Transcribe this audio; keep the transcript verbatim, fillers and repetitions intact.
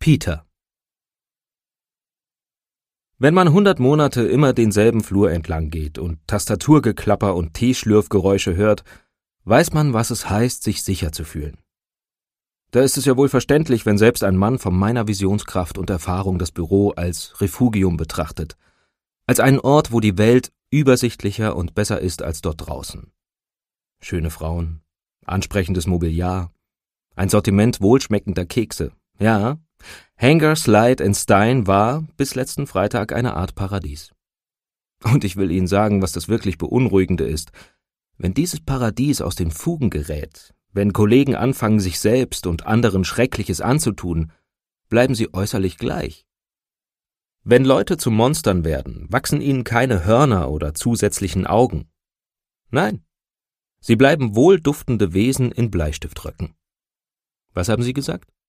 Peter. Wenn man hundert Monate immer denselben Flur entlang geht und Tastaturgeklapper und Teeschlürfgeräusche hört, weiß man, was es heißt, sich sicher zu fühlen. Da ist es ja wohl verständlich, wenn selbst ein Mann von meiner Visionskraft und Erfahrung das Büro als Refugium betrachtet, als einen Ort, wo die Welt übersichtlicher und besser ist als dort draußen. Schöne Frauen, ansprechendes Mobiliar, ein Sortiment wohlschmeckender Kekse. Ja, Hanger, Slide and Stein war bis letzten Freitag eine Art Paradies. Und ich will Ihnen sagen, was das wirklich Beunruhigende ist. Wenn dieses Paradies aus den Fugen gerät, wenn Kollegen anfangen, sich selbst und anderen Schreckliches anzutun, bleiben sie äußerlich gleich. Wenn Leute zu Monstern werden, wachsen ihnen keine Hörner oder zusätzlichen Augen. Nein, sie bleiben wohlduftende Wesen in Bleistiftröcken. Was haben Sie gesagt?